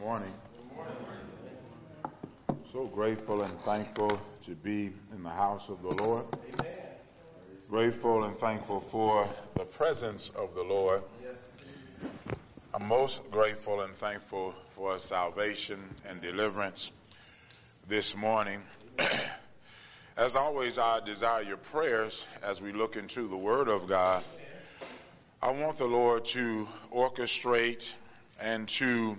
morning. So grateful and thankful to be in the house of the Lord. Amen. Grateful and thankful for the presence of the Lord. I'm most grateful and thankful for salvation and deliverance this morning. As always, I desire your prayers as we look into the Word of God. I want the Lord to orchestrate and to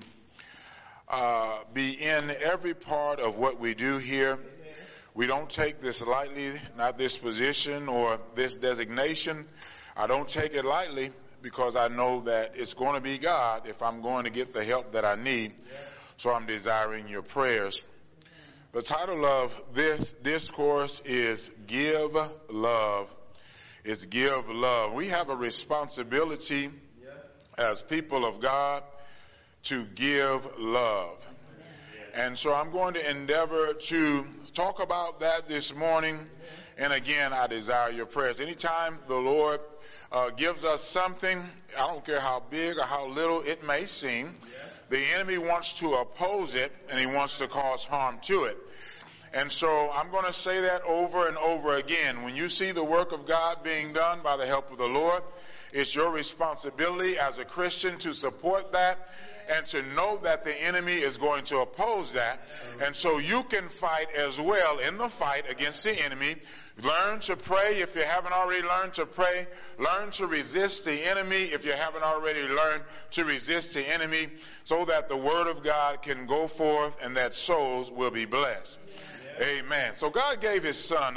be in every part of what we do here. We don't take this lightly, not this position or this designation. I don't take it lightly because I know that it's going to be God if I'm going to get the help that I need. So I'm desiring your prayers. The title of this discourse is Give Love. It's Give Love. We have a responsibility as people of God to give love. And so I'm going to endeavor to talk about that this morning. And again, I desire your prayers. Anytime the Lord gives us something, I don't care how big or how little it may seem, the enemy wants to oppose it and he wants to cause harm to it. And so I'm going to say that over and over again. When you see the work of God being done by the help of the Lord, it's your responsibility as a Christian to support that and to know that the enemy is going to oppose that. And so you can fight as well in the fight against the enemy. Learn to pray if you haven't already learned to pray. Learn to resist the enemy if you haven't already learned to resist the enemy, so that the word of God can go forth and that souls will be blessed. Amen. So God gave his son.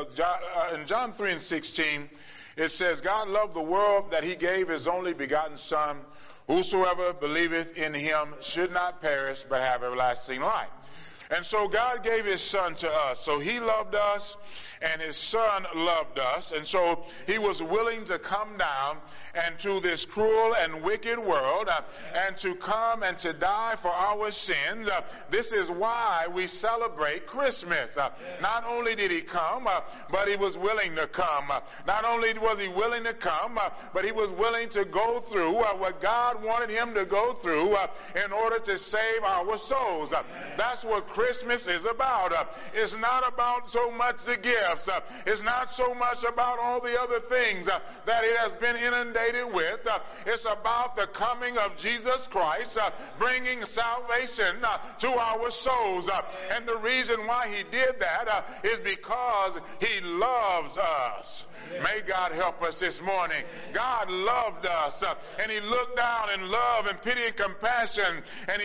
In John 3:16, it says, God loved the world that he gave his only begotten son. Whosoever believeth in him should not perish but have everlasting life. And so God gave his son to us. So he loved us and his son loved us. And so he was willing to come down and to this cruel and wicked world and to come and to die for our sins. This is why we celebrate Christmas. Not only did he come, but he was willing to come. Not only was he willing to come, but he was willing to go through what God wanted him to go through in order to save our souls. That's what Christmas is about. It's not about so much the gifts. It's not so much about all the other things that it has been inundated with. It's about the coming of Jesus Christ, bringing salvation to our souls. And the reason why he did that is because he loves us. May God help us this morning. God loved us, and he looked down in love and pity and compassion, and he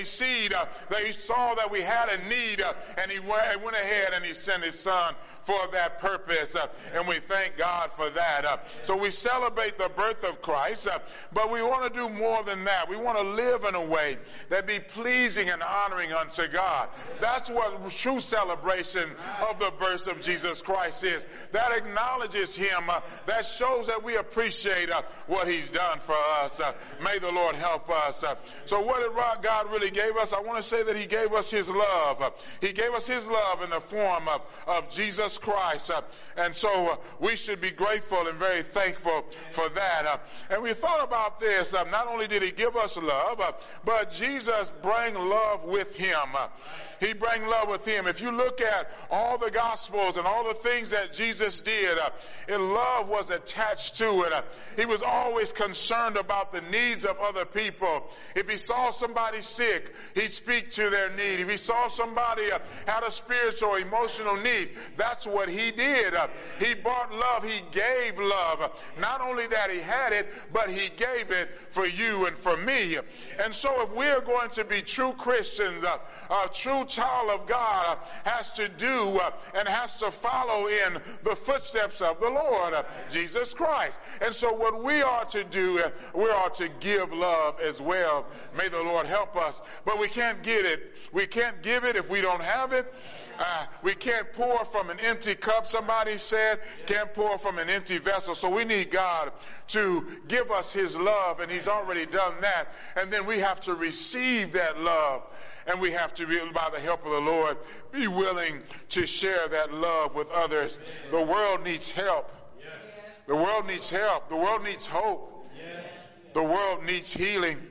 saw that we had a need, and he went ahead and he sent his son for that purpose, and we thank God for that. So we celebrate the birth of Christ, but we want to do more than that. We want to live in a way that be pleasing and honoring unto God. That's what true celebration of the birth of Jesus Christ is. That acknowledges him, that shows that we appreciate what he's done for us. May the Lord help us. So what did God really gave us? I want to say that he gave us his love. He gave us his love in the form of Jesus Christ. And so we should be grateful and very thankful for that. And we thought about this. Not only did he give us love, but Jesus brought love with him. He brought love with him. If you look at all the Gospels and all the things that Jesus did, love was attached to it. He was always concerned about the needs of other people. If he saw somebody sick, he'd speak to their need. If he saw somebody had a spiritual or emotional need, that's what he did. He brought love. He gave love. Not only that he had it, but he gave it for you and for me. And so if we are going to be true Christians, a true child of God has to do and has to follow in the footsteps of the Lord, Jesus Christ. And so what we are to do, we are to give love as well. May the Lord help us. But we can't get it. We can't give it if we don't have it. We can't pour from an empty cup, somebody said. Can't pour from an empty vessel. So we need God to give us his love, and he's already done that. And then we have to receive that love. And we have to, by the help of the Lord, be willing to share that love with others. The world needs help. The world needs help. The world needs hope. The world needs healing.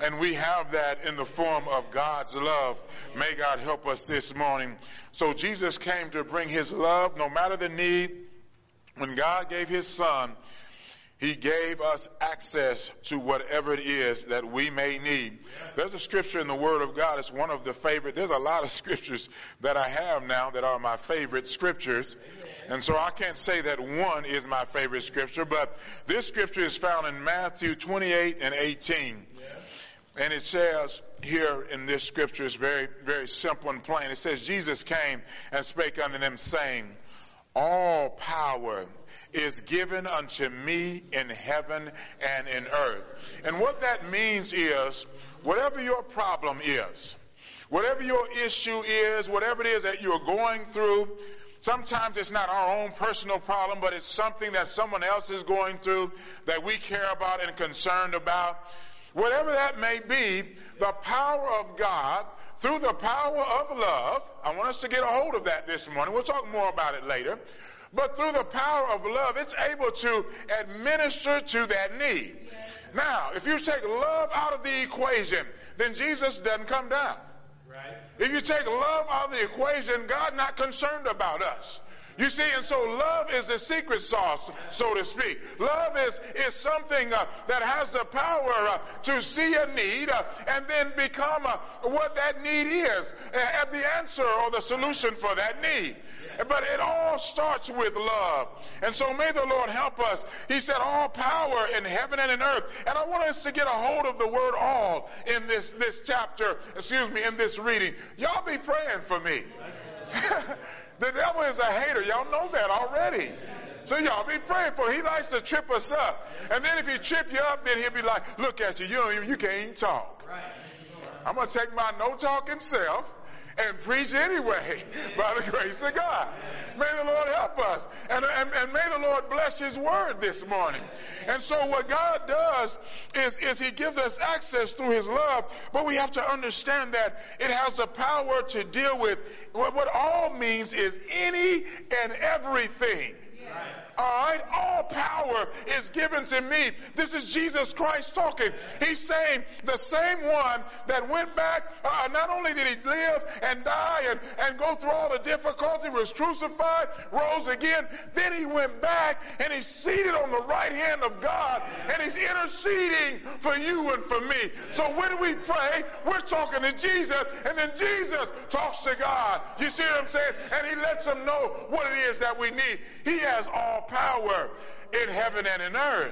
And we have that in the form of God's love. May God help us this morning. So Jesus came to bring his love no matter the need. When God gave his son, he gave us access to whatever it is that we may need. There's a scripture in the Word of God. It's one of the favorite. There's a lot of scriptures that I have now that are my favorite scriptures. And so I can't say that one is my favorite scripture, but this scripture is found in Matthew 28 and 18. And it says here in this scripture, it's very, very simple and plain. It says, Jesus came and spake unto them, saying, all power is given unto me in heaven and in earth. And what that means is, whatever your problem is, whatever your issue is, whatever it is that you're going through, sometimes it's not our own personal problem, but it's something that someone else is going through that we care about and concerned about. Whatever that may be, the power of God, through the power of love, I want us to get a hold of that this morning. We'll talk more about it later. But through the power of love, it's able to administer to that need. Now, if you take love out of the equation, then Jesus doesn't come down. Right. If you take love out of the equation, God's not concerned about us. You see, and so love is the secret sauce, so to speak. Love is something that has the power to see a need and then become what that need is, the answer or the solution for that need. But it all starts with love. And so may the Lord help us. He said all power in heaven and in earth. And I want us to get a hold of the word all in this chapter, in this reading. Y'all be praying for me. The devil is a hater. Y'all know that already. So y'all be praying for him. He likes to trip us up. And then if he trip you up, then he'll be like, look at you. You can't even talk. I'm going to take my no-talking self and preach anyway by the grace of God. May the Lord help us. And may the Lord bless his word this morning. And so what God does is he gives us access through his love, but we have to understand that it has the power to deal with what all means is any and everything. All right, all power is given to me. This is Jesus Christ talking. He's saying the same one that went back, not only did he live and die and go through all the difficulty, was crucified, rose again, then he went back and he's seated on the right hand of God and he's interceding for you and for me. So when we pray, we're talking to Jesus and then Jesus talks to God. You see what I'm saying? And he lets them know what it is that we need. He has all power in heaven and in earth.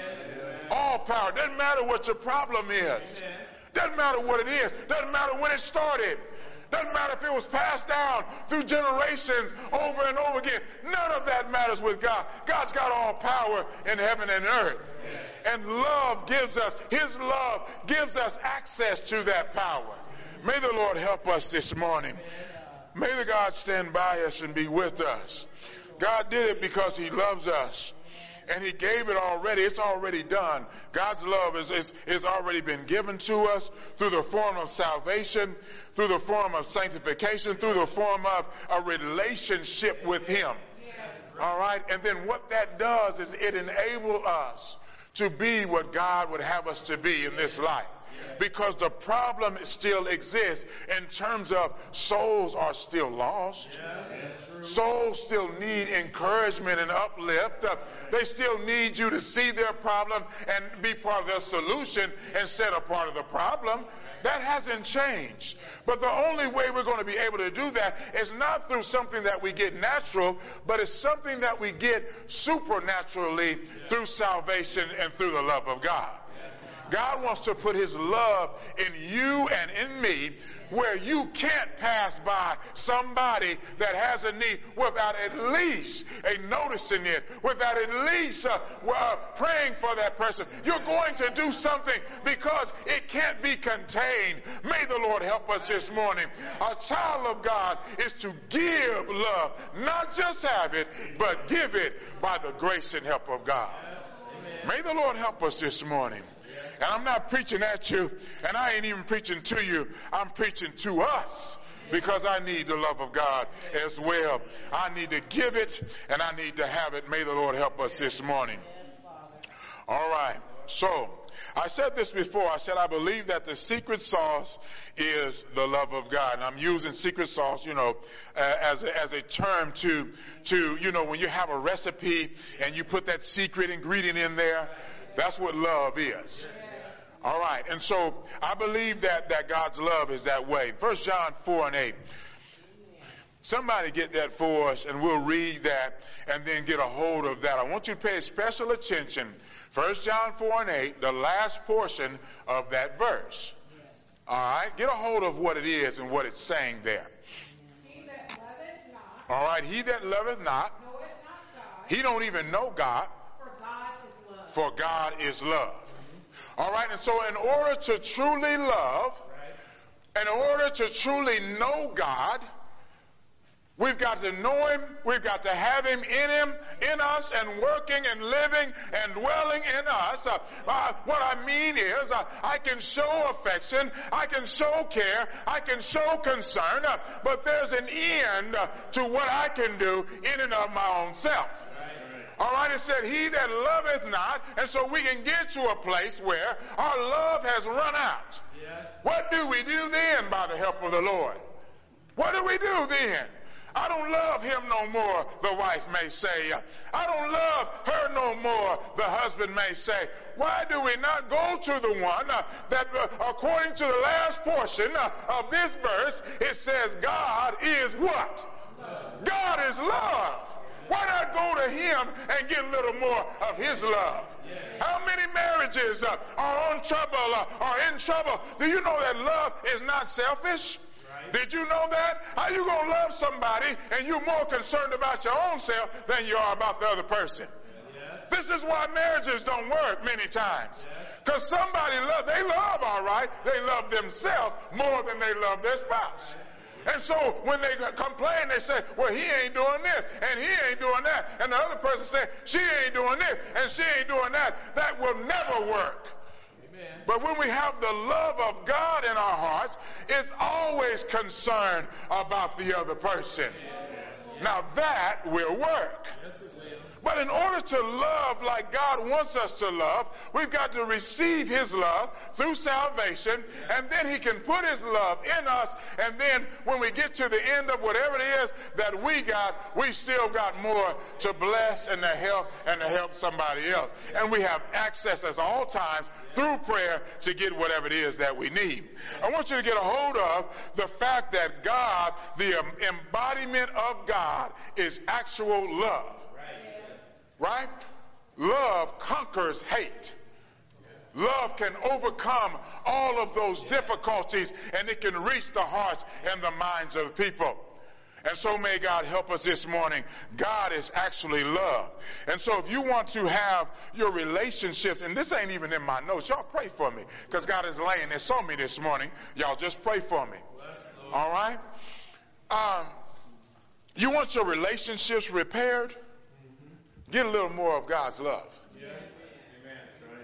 All power. Doesn't matter what your problem is. Doesn't matter what it is. Doesn't matter when it started. Doesn't matter if it was passed down through generations over and over again. None of that matters with God. God's got all power in heaven and earth. And love gives us, his love gives us access to that power. May the Lord help us this morning. May the God stand by us and be with us. God did it because he loves us. And he gave it already. It's already done. God's love is already been given to us through the form of salvation, through the form of sanctification, through the form of a relationship with him. All right? And then what that does is it enables us to be what God would have us to be in this life. Because the problem still exists in terms of souls are still lost. Souls still need encouragement and uplift. They still need you to see their problem and be part of their solution instead of part of the problem. That hasn't changed. But the only way we're going to be able to do that is not through something that we get natural, but it's something that we get supernaturally through salvation and through the love of God. God wants to put his love in you and in me where you can't pass by somebody that has a need without at least noticing it, without at least praying for that person. You're going to do something because it can't be contained. May the Lord help us this morning. A child of God is to give love, not just have it, but give it by the grace and help of God. May the Lord help us this morning. And I'm not preaching at you, and I ain't even preaching to you. I'm preaching to us because I need the love of God as well. I need to give it, and I need to have it. May the Lord help us this morning. All right. So I said this before. I said I believe that the secret sauce is the love of God. And I'm using secret sauce, as a term to, when you have a recipe and you put that secret ingredient in there, that's what love is. All right. And so I believe that God's love is that way. 1 John 4:8. Somebody get that for us, and we'll read that and then get a hold of that. I want you to pay special attention. 1 John 4:8, the last portion of that verse. All right? Get a hold of what it is and what it's saying there. He that loveth not. All right? He that loveth not. Knoweth not God. He don't even know God. For God is love. For God is love. All right? And so in order to truly love, in order to truly know God, we've got to know Him. We've got to have Him, in us, and working and living and dwelling in us. What I mean is, I can show affection, I can show care, I can show concern, but there's an end to what I can do in and of my own self. All right, it said, he that loveth not, and so we can get to a place where our love has run out. Yes. What do we do then by the help of the Lord? What do we do then? I don't love him no more, the wife may say. I don't love her no more, the husband may say. Why do we not go to the one that according to the last portion of this verse, it says God is what? Love. God is love. Why not go to him and get a little more of his love? How many marriages are in trouble? Do you know that love is not selfish? Did you know that? How you going to love somebody and you're more concerned about your own self than you are about the other person? Yes. This is why marriages don't work many times. Because somebody they love all right. They love themselves more than they love their spouse. And so when they complain, they say, well, he ain't doing this and he ain't doing that. And the other person say, she ain't doing this and she ain't doing that. That will never work. But when we have the love of God in our hearts, it's always concerned about the other person. Now that will work. But in order to love like God wants us to love, we've got to receive his love through salvation, and then he can put his love in us, and then when we get to the end of whatever it is that we still got more to bless and to help somebody else. And we have access at all times through prayer to get whatever it is that we need. I want you to get a hold of the fact that God, the embodiment of God, is actual love. Right? Love conquers hate. Love can overcome all of those difficulties, and it can reach the hearts and the minds of the people. And so may God help us this morning. God is actually love. And so if you want to have your relationships, and this ain't even in my notes, y'all pray for me, because God is laying this on me this morning. Y'all just pray for me. All right? You want your relationships repaired? Get a little more of God's love. Yes. Amen.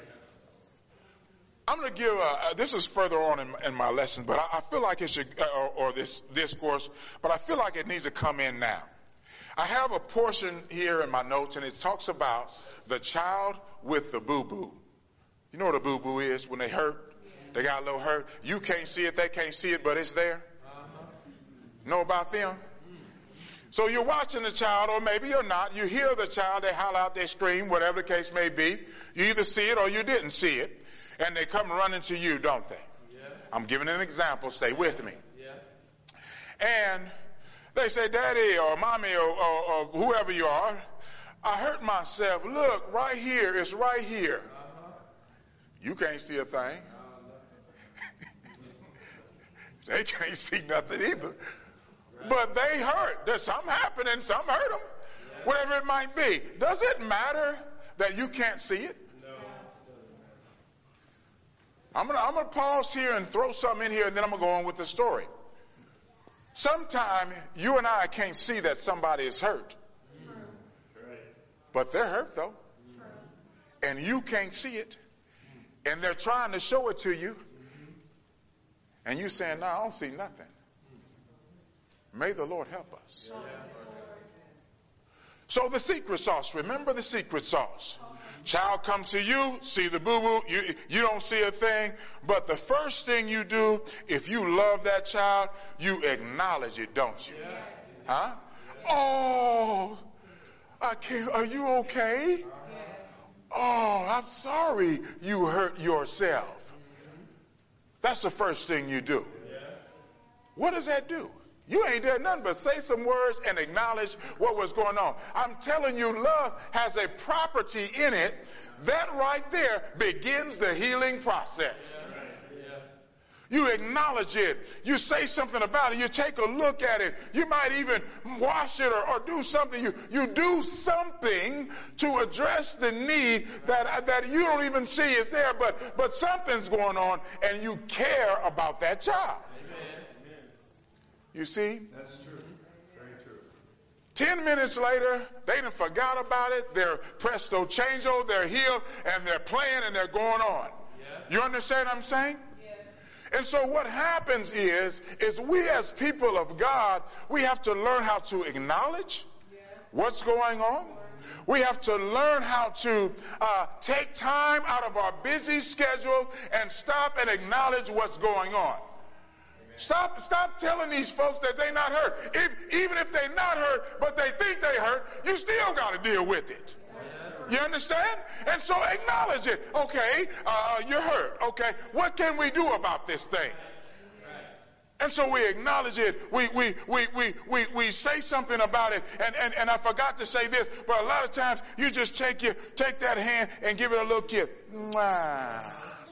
I'm going to give, this is further on in my lesson, but I feel like it should, or this discourse, but I feel like it needs to come in now. I have a portion here in my notes, and it talks about the child with the boo-boo. You know what a boo-boo is when they hurt? They got a little hurt. You can't see it, they can't see it, but it's there. Know about them? So you're watching the child, or maybe you're not. You hear the child, they holler out, they scream, whatever the case may be. You either see it or you didn't see it. And they come running to you, don't they? Yeah. I'm giving an example. Stay with me. Yeah. And they say, Daddy or Mommy or whoever you are, I hurt myself. Look, right here. It's right here. You can't see a thing. They can't see nothing either. But they hurt. There's something happening. Some hurt them. Yeah. Whatever it might be. Does it matter that you can't see it? No. I'm gonna pause here and throw something in here, and then I'm going to go on with the story. Sometimes you and I can't see that somebody is hurt. But they're hurt, though. And you can't see it. And they're trying to show it to you. And you saying, no, I don't see nothing. May the Lord help us. So the secret sauce, remember the secret sauce. Child comes to you, see the boo-boo, you don't see a thing, but the first thing you do, if you love that child, you acknowledge it, don't you? Huh? Oh, I can't, are you okay? Oh, I'm sorry you hurt yourself. That's the first thing you do. What does that do? You ain't done nothing but say some words and acknowledge what was going on. I'm telling you, love has a property in it that right there begins the healing process. You acknowledge it. You say something about it. You take a look at it. You might even wash it or do something. You do something to address the need that you don't even see is there, but something's going on and you care about that child. You see? That's true. Very true. 10 minutes later, they done forgot about it. They're presto changeo, they're healed, and they're playing and they're going on. Yes. You understand what I'm saying? Yes. And so what happens is we as people of God, we have to learn how to acknowledge what's going on. We have to learn how to take time out of our busy schedule and stop and acknowledge what's going on. Stop telling these folks that they're not hurt. Even if they're not hurt, but they think they hurt, you still got to deal with it. You understand? And so acknowledge it. Okay, you're hurt. Okay, what can we do about this thing? And so we acknowledge it. We say something about it. And I forgot to say this, but a lot of times you just take that hand and give it a little kiss. Mwah.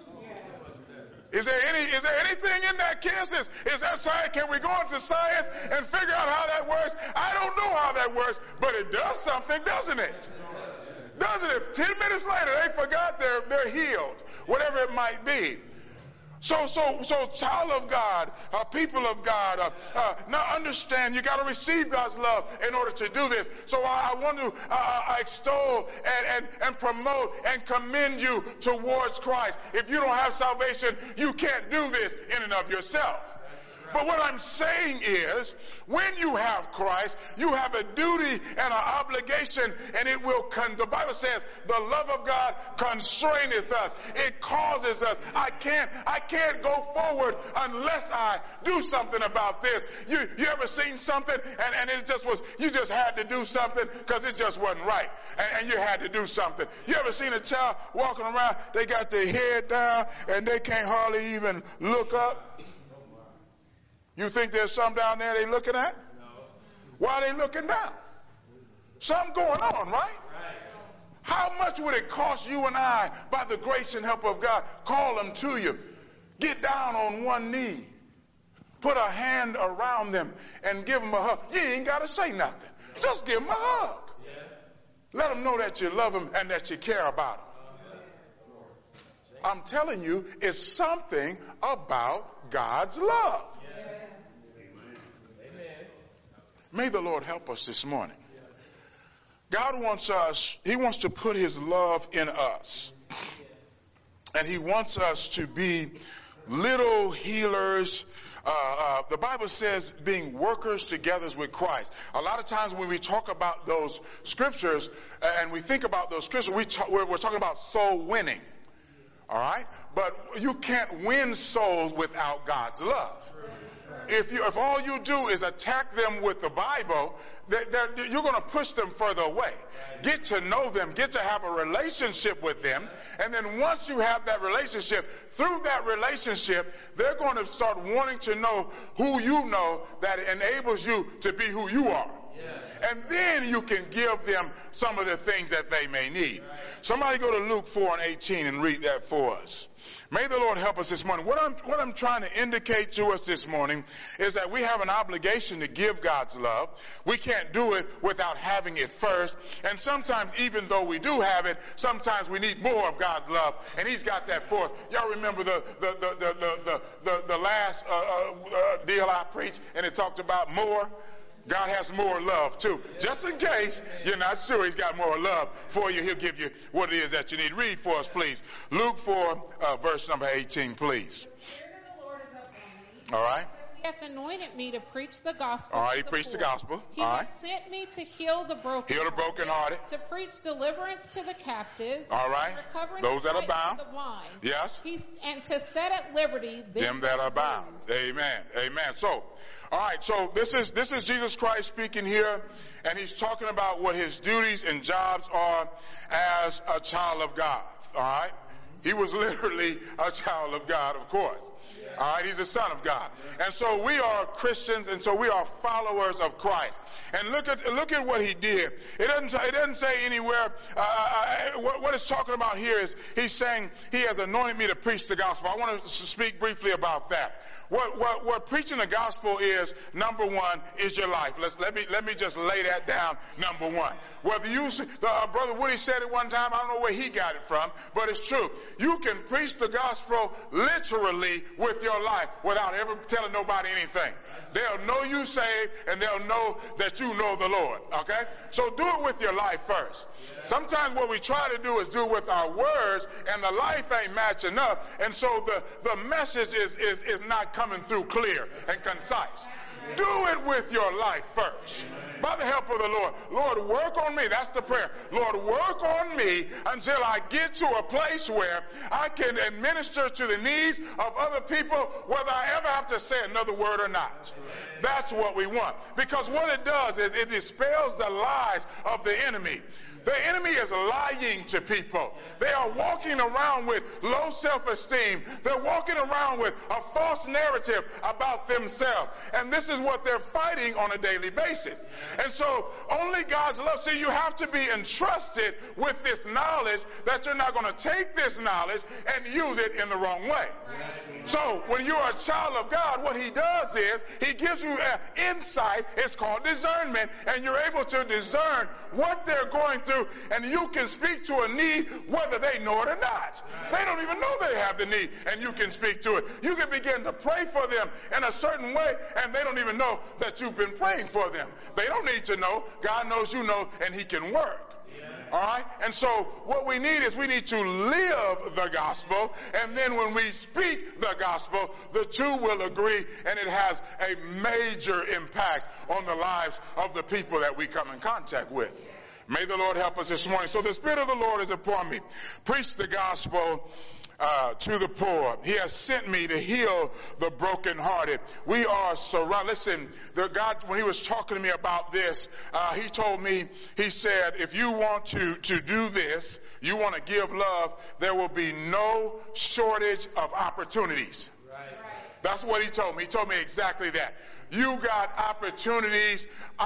Is there anything in that kiss? Is that science? Can we go into science and figure out how that works? I don't know how that works, but it does something, doesn't it? Doesn't it? 10 minutes later, they forgot they're healed, whatever it might be. So child of God, people of God, now understand you got to receive God's love in order to do this. So I want to extol and promote and commend you towards Christ. If you don't have salvation, you can't do this in and of yourself. But what I'm saying is, when you have Christ, you have a duty and an obligation, and it will the Bible says, the love of God constraineth us. It causes us. I can't go forward unless I do something about this. You ever seen something and it just was, you just had to do something because it just wasn't right. And you had to do something. You ever seen a child walking around, they got their head down and they can't hardly even look up? You think there's some down there they looking at? No. Why are they looking down? Something going on, right? How much would it cost you and I, by the grace and help of God, call them to you, get down on one knee, put a hand around them and give them a hug? You ain't got to say nothing. Just give them a hug. Let them know that you love them and that you care about them. I'm telling you, it's something about God's love. May the Lord help us this morning. God wants us, He wants to put His love in us. And He wants us to be little healers. The Bible says being workers together with Christ. A lot of times when we talk about those scriptures and we think about those scriptures, we're talking about soul winning. All right? But you can't win souls without God's love. If all you do is attack them with the Bible, you're going to push them further away. Get to know them, get to have a relationship with them, and then once you have that relationship, through that relationship, they're going to start wanting to know who you know that enables you to be who you are. And then you can give them some of the things that they may need. Somebody go to Luke 4:18 and read that for us. May the Lord help us this morning. What I'm trying to indicate to us this morning is that we have an obligation to give God's love. We can't do it without having it first. And sometimes, even though we do have it, sometimes we need more of God's love. And He's got that for us. Y'all remember the last deal I preached, and it talked about more? God has more love too. Just in case you're not sure He's got more love for you, He'll give you what it is that you need. Read for us, please. Luke 4, verse number 18, please. The Spirit of the Lord is upon me. All right. Because hath anointed me to preach the gospel. All right, to he the preached the poor. gospel. He All hath right. sent me to heal the broken. Heal the brokenhearted. To preach deliverance to the captives. All right. Recovering Those that are sight bound. to the blind. Yes. And to set at liberty Them that are bound. Amen. Amen. So, all right. So this is Jesus Christ speaking here, and he's talking about what his duties and jobs are as a child of God. All right. He was literally a child of God, of course. All right, he's a son of God. And so we are Christians, and so we are followers of Christ. And look at what he did. It doesn't say anywhere, what it's talking about here is he's saying he has anointed me to preach the gospel. I want to speak briefly about that. What preaching the gospel is, number one, is your life. Let me just lay that down, number one. Whether Brother Woody said it one time, I don't know where he got it from, but it's true. You can preach the gospel literally with your life without ever telling nobody anything. They'll know you saved, and they'll know that you know the Lord, okay? So do it with your life first. Sometimes what we try to do is do it with our words, and the life ain't matching up, and so the message is not coming through clear and concise. Do it with your life first. By the help of the Lord. Lord, work on me. That's the prayer. Lord, work on me until I get to a place where I can administer to the needs of other people, whether I ever have to say another word or not. That's what we want. Because what it does is it dispels the lies of the enemy. The enemy is lying to people. They are walking around with low self-esteem. They're walking around with a false narrative about themselves. And this is what they're fighting on a daily basis. And so only God's love. See, you have to be entrusted with this knowledge that you're not going to take this knowledge and use it in the wrong way. So when you're a child of God, what he does is he gives you an insight. It's called discernment. And you're able to discern what they're going through, and you can speak to a need whether they know it or not. They don't even know they have the need, and you can speak to it. You can begin to pray for them in a certain way, and they don't even know that you've been praying for them. They don't need to know. God knows you know, and he can work. All right? And so what we need is we need to live the gospel, and then when we speak the gospel, the two will agree, and it has a major impact on the lives of the people that we come in contact with. May the Lord help us this morning. So the Spirit of the Lord is upon me. Preach the gospel to the poor. He has sent me to heal the brokenhearted. We are surrounded. Listen, God, when he was talking to me about this, he told me, he said, if you want to do this, you want to give love, there will be no shortage of opportunities. Right. That's what he told me. He told me exactly that. You got opportunities.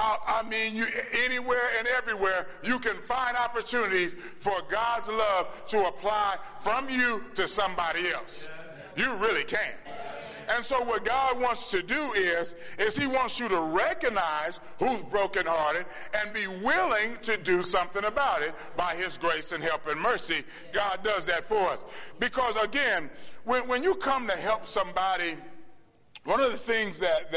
Anywhere and everywhere, you can find opportunities for God's love to apply from you to somebody else. You really can. And so what God wants to do is he wants you to recognize who's brokenhearted and be willing to do something about it by his grace and help and mercy. God does that for us. Because again, when you come to help somebody, one of the things that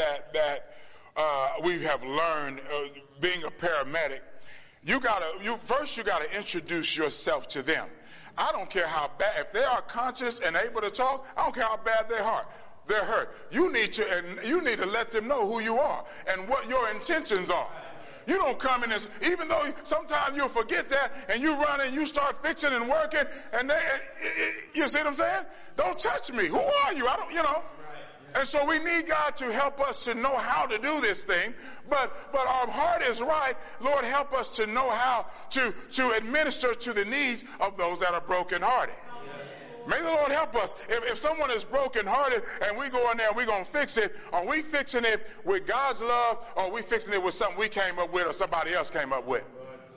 we have learned being a paramedic, you gotta introduce yourself to them. I don't care how bad, if they are conscious and able to talk, I don't care how bad they're hurt. You need to let them know who you are and what your intentions are. You don't come in as, even though sometimes you'll forget that, and you run and you start fixing and working, and you see what I'm saying? Don't touch me. Who are you? And so we need God to help us to know how to do this thing. But our heart is right. Lord, help us to know how to administer to the needs of those that are brokenhearted. May the Lord help us. If someone is brokenhearted and we go in there and we're going to fix it, are we fixing it with God's love, or are we fixing it with something we came up with or somebody else came up with?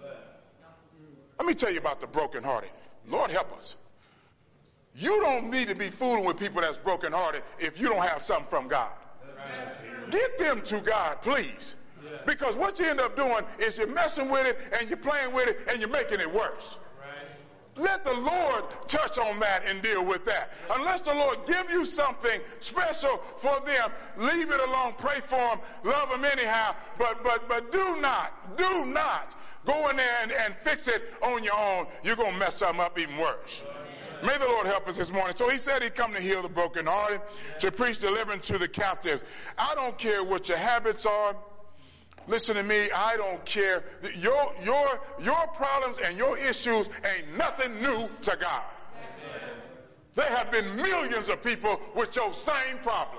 Let me tell you about the brokenhearted. Lord, help us. You don't need to be fooling with people that's brokenhearted if you don't have something from God. Get them to God, please. Because what you end up doing is you're messing with it and you're playing with it and you're making it worse. Let the Lord touch on that and deal with that. Unless the Lord give you something special for them, leave it alone, pray for them, love them anyhow. But do not go in there and fix it on your own. You're going to mess something up even worse. May the Lord help us this morning. So he said he'd come to heal the brokenhearted, to preach deliverance to the captives. I don't care what your habits are. Listen to me, I don't care. Your problems and your issues ain't nothing new to God. There have been millions of people with your same problem.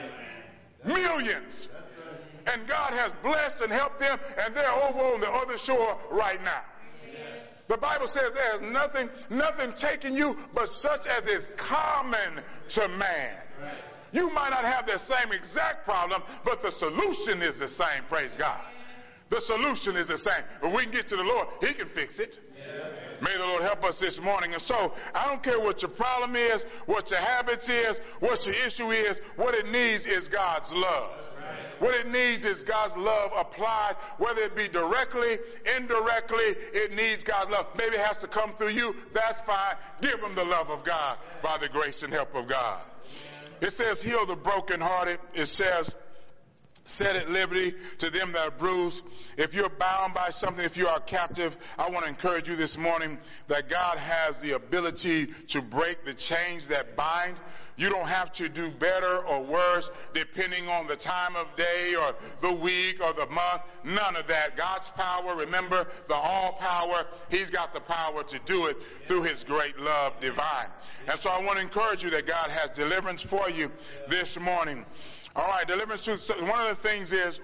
Millions. And God has blessed and helped them, and they're over on the other shore right now. The Bible says there's nothing taking you but such as is common to man. You might not have the same exact problem, but the solution is the same, praise God. The solution is the same. But we can get to the Lord, he can fix it. May the Lord help us this morning. And so, I don't care what your problem is, what your habits is, what your issue is, what it needs is God's love. What it needs is God's love applied, whether it be directly, indirectly, it needs God's love. Maybe it has to come through you, that's fine. Give them the love of God by the grace and help of God. It says, heal the brokenhearted. It says, set at liberty to them that are bruised. If you're bound by something, if you are captive, I want to encourage you this morning that God has the ability to break the chains that bind. You don't have to do better or worse depending on the time of day or the week or the month. None of that. God's power, remember, the all power, he's got the power to do it through his great love divine. And so I want to encourage you that God has deliverance for you this morning. All right, deliverance too. So one of the things is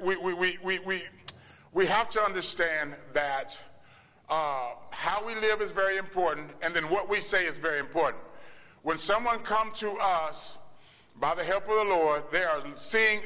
we have to understand that how we live is very important, and then what we say is very important. When someone comes to us by the help of the Lord, they are seeing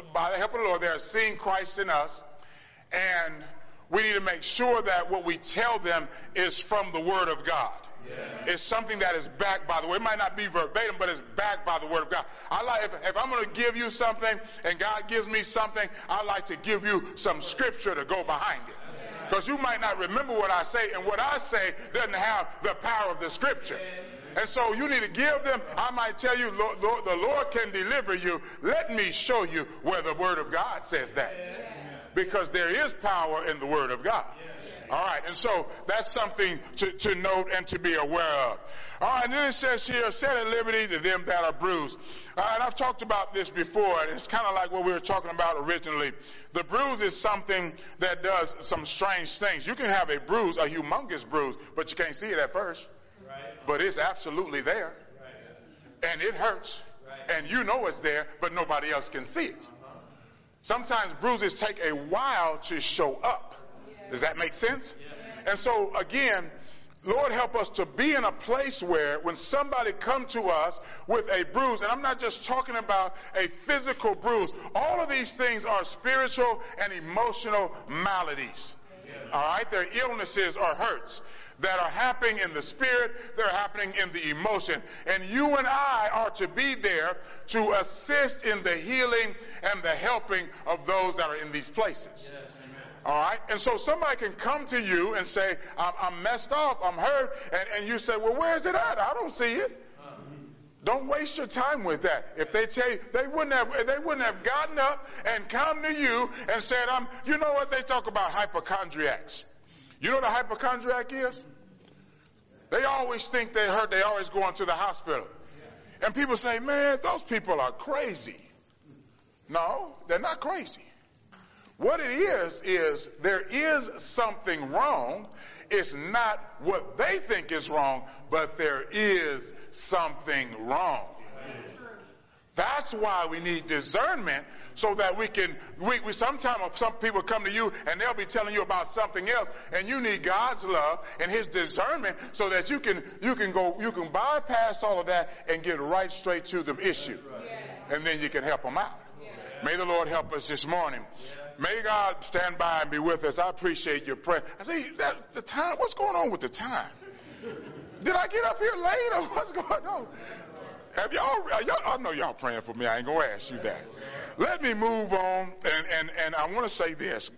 Christ in us, and we need to make sure that what we tell them is from the Word of God. Yeah. It's something that is backed by the Word. It might not be verbatim, but it's backed by the Word of God. If I'm going to give you something and God gives me something, I like to give you some scripture to go behind it. Because you might not remember what I say, and what I say doesn't have the power of the scripture. And so you need to give them. I might tell you, the Lord can deliver you. Let me show you where the Word of God says that. Because there is power in the Word of God. All right, and so that's something to note and to be aware of. All right, and then it says here, set at liberty to them that are bruised. And I've talked about this before, and it's kind of like what we were talking about originally. The bruise is something that does some strange things. You can have a bruise, a humongous bruise, but you can't see it at first. Right. But it's absolutely there. Right. And it hurts. Right. And you know it's there, but nobody else can see it. Sometimes bruises take a while to show up. Does that make sense? And so, again, Lord, help us to be in a place where when somebody comes to us with a bruise, and I'm not just talking about a physical bruise, all of these things are spiritual and emotional maladies. All right? They're illnesses or hurts that are happening in the spirit, they're happening in the emotion. And you and I are to be there to assist in the healing and the helping of those that are in these places. All right? And so somebody can come to you and say, I'm messed up, I'm hurt, and you say, well, where is it at? I don't see it. Don't waste your time with that. If they tell you, they wouldn't have gotten up and come to you and said, you know what? They talk about hypochondriacs. You know what a hypochondriac is? They always think they're hurt. They always go into the hospital. And people say, man, those people are crazy. No, they're not crazy. What it is there is something wrong. It's not what they think is wrong, but there is something wrong. That's why we need discernment, so that we sometimes some people come to you and they'll be telling you about something else, and you need God's love and his discernment so that you can bypass all of that and get right straight to the issue. And then you can help them out. May the Lord help us this morning. May God stand by and be with us. I appreciate your prayer. I say, that's the time. What's going on with the time? Did I get up here late, or what's going on? Have y'all, I know y'all praying for me. I ain't going to ask you that. Let me move on, and I want to say this.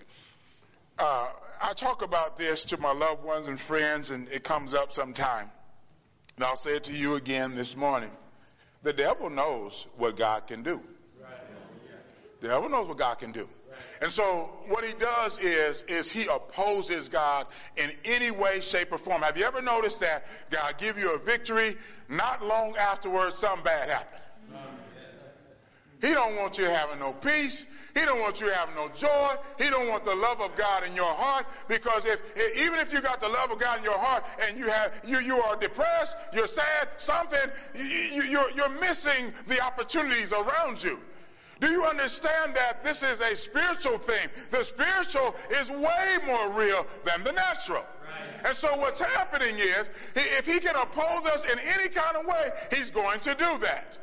I talk about this to my loved ones and friends, and it comes up sometime. And I'll say it to you again this morning. The devil knows what God can do. The devil knows what God can do. And so what he does is he opposes God in any way, shape, or form. Have you ever noticed that God give you a victory, not long afterwards something bad happened? He don't want you having no peace. He don't want you having no joy. He don't want the love of God in your heart, because even if you got the love of God in your heart and you are depressed, you're sad, something, you're missing the opportunities around you. Do you understand that this is a spiritual thing? The spiritual is way more real than the natural. Right. And so what's happening is, if he can oppose us in any kind of way, he's going to do that.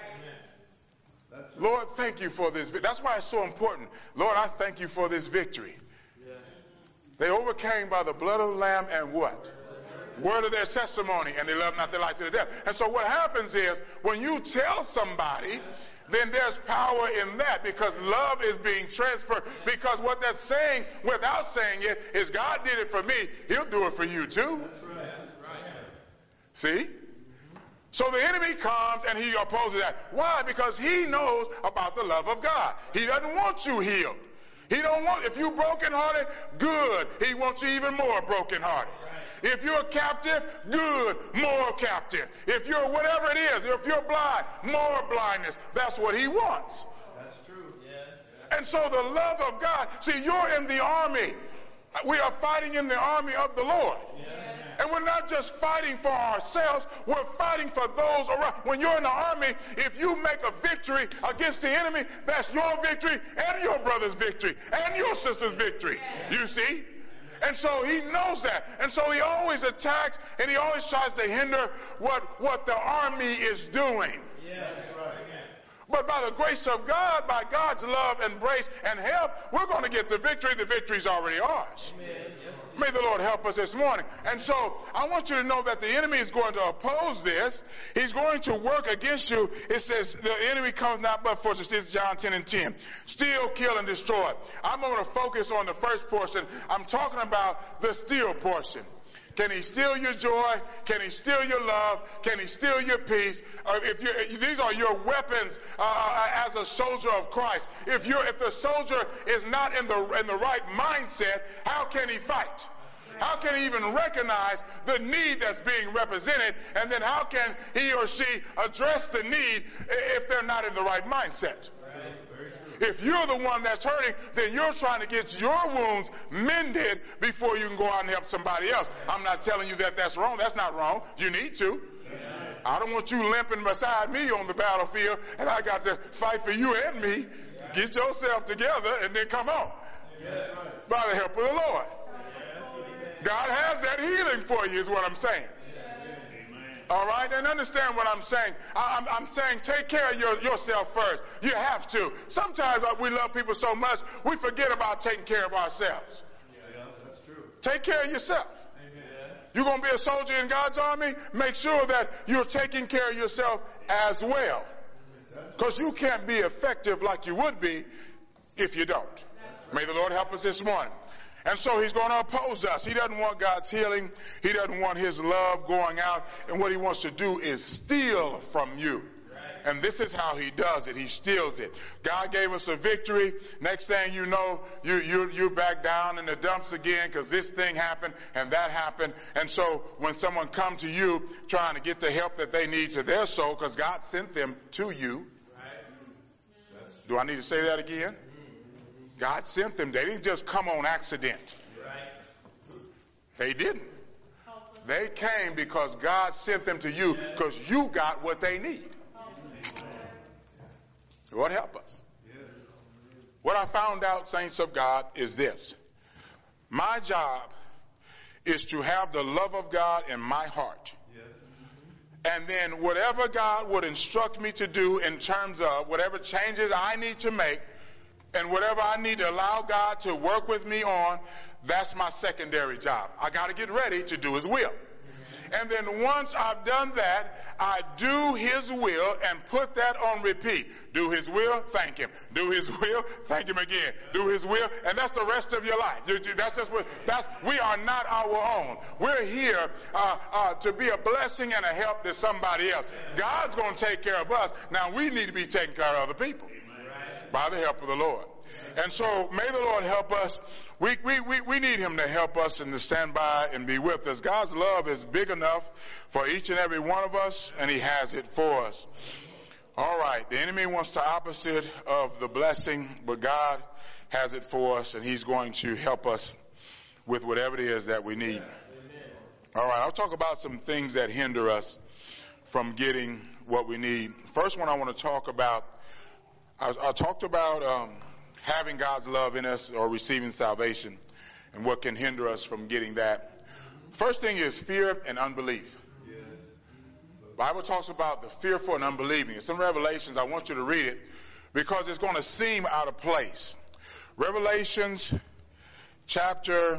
Lord, thank you for this. That's why it's so important. Lord, I thank you for this victory. Yes. They overcame by the blood of the Lamb and what? Word of their testimony, and they loved not their life to the death. And so what happens is, when you tell somebody, then there's power in that, because love is being transferred. Because what that's saying, without saying it, is God did it for me, he'll do it for you too. That's right. That's right. See? So the enemy comes and he opposes that. Why? Because he knows about the love of God. He doesn't want you healed. He don't want, if you're brokenhearted, good. He wants you even more brokenhearted. If you're captive, good, more captive. If you're whatever it is, if you're blind, more blindness. That's what he wants. That's true. Yes. And so the love of God, see, you're in the army. We are fighting in the army of the Lord. Yes. And we're not just fighting for ourselves, we're fighting for those around. When you're in the army, if you make a victory against the enemy, that's your victory and your brother's victory and your sister's victory. You see? And so he knows that. And so he always attacks, and he always tries to hinder what the army is doing. Yeah, that's right. But by the grace of God, by God's love and grace and help, we're going to get the victory. The victory's already ours. Amen. Yes. May the Lord help us this morning. And so I want you to know that the enemy is going to oppose this. He's going to work against you. It says the enemy comes not but for, this is John 10:10. Steal, kill, and destroy. I'm going to focus on the first portion. I'm talking about the steal portion. Can he steal your joy? Can he steal your love? Can he steal your peace? These are your weapons as a soldier of Christ. If the soldier is not in the right mindset, how can he fight? How can he even recognize the need that's being represented? And then how can he or she address the need if they're not in the right mindset? If you're the one that's hurting, then you're trying to get your wounds mended before you can go out and help somebody else. I'm not telling you that that's wrong. That's not wrong. You need to. I don't want you limping beside me on the battlefield, and I got to fight for you and me. Get yourself together and then come on. By the help of the Lord. God has that healing for you, is what I'm saying. All right, and understand what I'm saying. I'm saying take care of yourself first. You have to. Sometimes we love people so much, we forget about taking care of ourselves. Yeah, that's true. Take care of yourself. Amen. You're going to be a soldier in God's army, make sure that you're taking care of yourself as well. Because you can't be effective like you would be if you don't. May the Lord help us this morning. And so he's going to oppose us. He doesn't want God's healing. He doesn't want his love going out. And what he wants to do is steal from you. And this is how he does it. He steals it. God gave us a victory. Next thing you know, you're back down in the dumps again because this thing happened and that happened. And so when someone comes to you trying to get the help that they need to their soul, because God sent them to you. Do I need to say that again? God sent them. They didn't just come on accident. They didn't. They came because God sent them to you because you got what they need. Lord help us. What I found out, saints of God, is this. My job is to have the love of God in my heart. And then whatever God would instruct me to do in terms of whatever changes I need to make, and whatever I need to allow God to work with me on, that's my secondary job. I got to get ready to do his will. And then once I've done that, I do his will and put that on repeat. Do his will, thank him. Do his will, thank him again. Do his will, and that's the rest of your life. That's just we are not our own. We're here to be a blessing and a help to somebody else. God's going to take care of us. Now we need to be taking care of other people. By the help of the Lord. And so may the Lord help us. We need him to help us and to stand by and be with us. God's love is big enough for each and every one of us, and he has it for us. All right. The enemy wants the opposite of the blessing, but God has it for us, and he's going to help us with whatever it is that we need. All right. I'll talk about some things that hinder us from getting what we need. First one I want to talk about, I talked about having God's love in us or receiving salvation and what can hinder us from getting that. First thing is fear and unbelief. The Bible talks about the fearful and unbelieving. In some Revelations, I want you to read it because it's going to seem out of place. Revelations chapter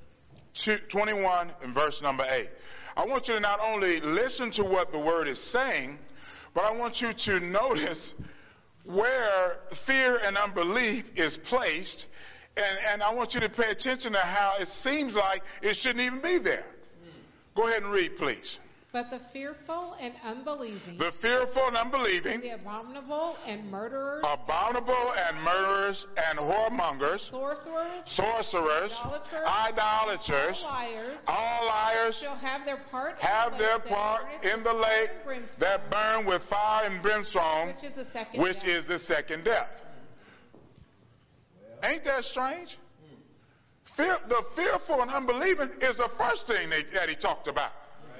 21 and verse number 8. I want you to not only listen to what the word is saying, but I want you to notice where fear and unbelief is placed, and I want you to pay attention to how it seems like it shouldn't even be there. Go ahead and read, please. But the fearful and unbelieving, The fearful and unbelieving, the abominable and murderers, and whoremongers, sorcerers, idolaters, all liars, shall have their part in the lake that burn with fire and brimstone, which is the second death. Ain't that strange? The fearful and unbelieving is the first thing that he talked about.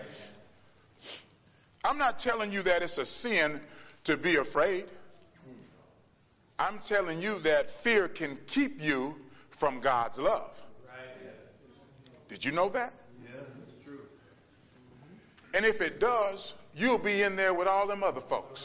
I'm not telling you that it's a sin to be afraid. I'm telling you that fear can keep you from God's love. Did you know that? Yeah, that's true. And if it does, you'll be in there with all them other folks.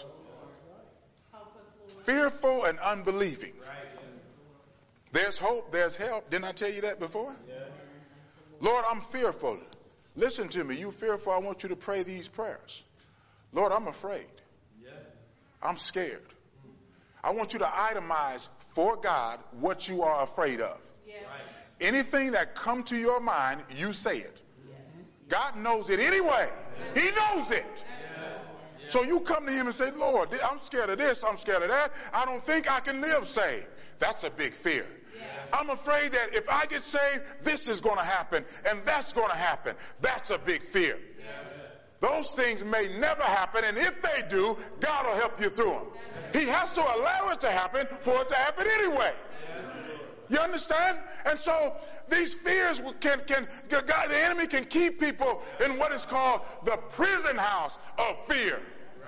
Fearful and unbelieving. There's hope, there's help. Didn't I tell you that before? Lord, I'm fearful. Listen to me. You fearful, I want you to pray these prayers. Lord, I'm afraid. I'm scared. I want you to itemize for God what you are afraid of. Anything that come to your mind, you say it. God knows it anyway. He knows it. So you come to him and say, Lord, I'm scared of this. I'm scared of that. I don't think I can live saved. That's a big fear. I'm afraid that if I get saved, this is going to happen and that's going to happen. That's a big fear. Those things may never happen, and if they do, God will help you through them. He has to allow it to happen for it to happen anyway. You understand? And so these fears the enemy can keep people in what is called the prison house of fear.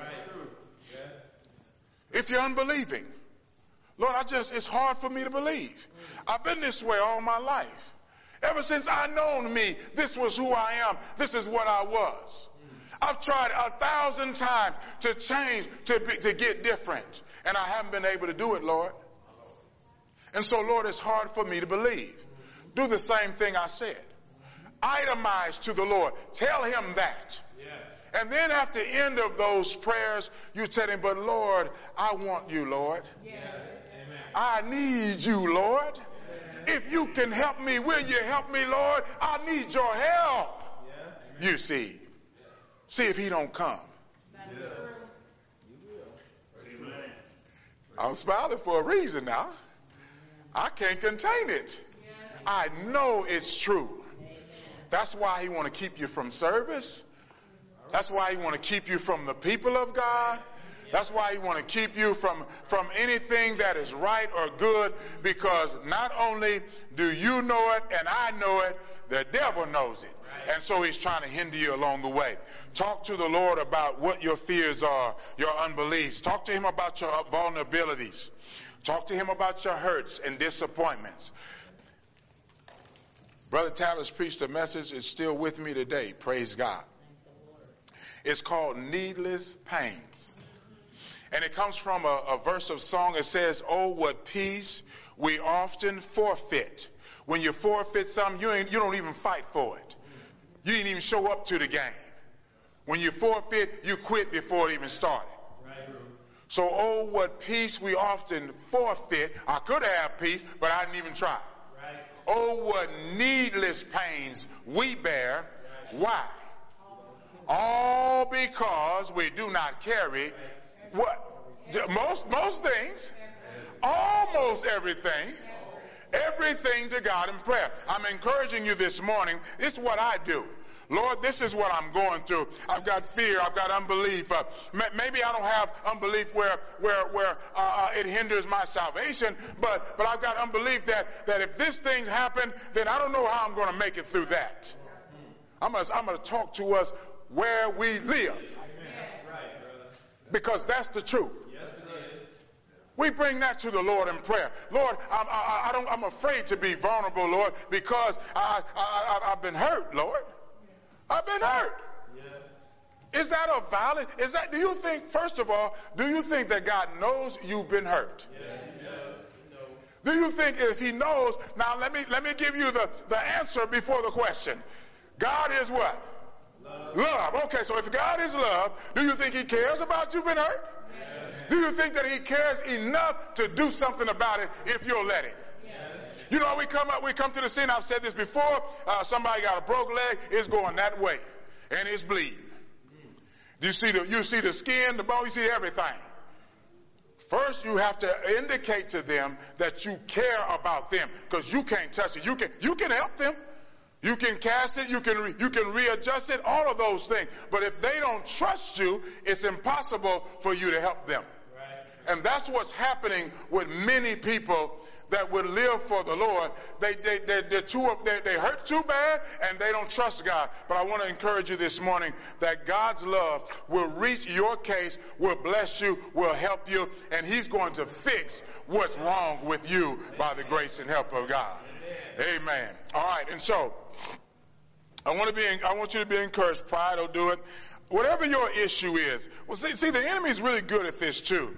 If you're unbelieving, Lord, it's hard for me to believe. I've been this way all my life. Ever since I known me, this was who I am. This is what I was. I've tried 1,000 times to change, to get different. And I haven't been able to do it, Lord. And so, Lord, it's hard for me to believe. Do the same thing I said. Itemize to the Lord. Tell him that. And then at the end of those prayers, you tell him, but Lord, I want you, Lord. I need you, Lord. If you can help me, will you help me, Lord? I need your help. You see. See if he don't come. I'm smiling for a reason now. I can't contain it. I know it's true. That's why he want to keep you from service. That's why he want to keep you from the people of God. That's why he want to keep you from anything that is right or good, because not only do you know it and I know it, the devil knows it. And so he's trying to hinder you along the way. Talk to the Lord about what your fears are, your unbeliefs. Talk to him about your vulnerabilities. Talk to him about your hurts and disappointments. Brother Tavis preached a message. It's still with me today. Praise God. It's called Needless Pains. And it comes from a verse of song. It says, oh, what peace we often forfeit. When you forfeit something, you don't even fight for it. You didn't even show up to the game. When you forfeit, you quit before it even started. So, oh, what peace we often forfeit. I could have peace, but I didn't even try. Oh, what needless pains we bear. Why? All because we do not carry what most things. almost everything to God in prayer. I'm encouraging you this morning. This is what I do. Lord, this is what I'm going through. I've got fear. I've got unbelief. Maybe I don't have unbelief where it hinders my salvation, but I've got unbelief that if this thing happens, then I don't know how I'm going to make it through that. I'm going to talk to us where we live. Because that's the truth. We bring that to the Lord in prayer. Lord, I'm afraid to be vulnerable, Lord, because I've been hurt, Lord. I've been hurt. Yes. Is that a valid? Do you think, first of all, do you think that God knows you've been hurt? Yes, he does. Do you think if he knows, now let me give you the answer before the question. God is what? Love. Okay, so if God is love, do you think he cares about you being hurt? Yes. Do you think that he cares enough to do something about it if you'll let him? You know, we come to the scene. I've said this before. Somebody got a broke leg. It's going that way, and it's bleeding. You see the skin, the bone. You see everything. First, you have to indicate to them that you care about them, because you can't touch it. You can help them. You can cast it. You can readjust it. All of those things. But if they don't trust you, it's impossible for you to help them. Right. And that's what's happening with many people that would live for the Lord. They hurt too bad, and they don't trust God. But I want to encourage you this morning that God's love will reach your case, will bless you, will help you, and he's going to fix what's wrong with you by the grace and help of God. Amen. All right, and so I want you to be encouraged. Pride will do it. Whatever your issue is. Well, see, the enemy's really good at this too.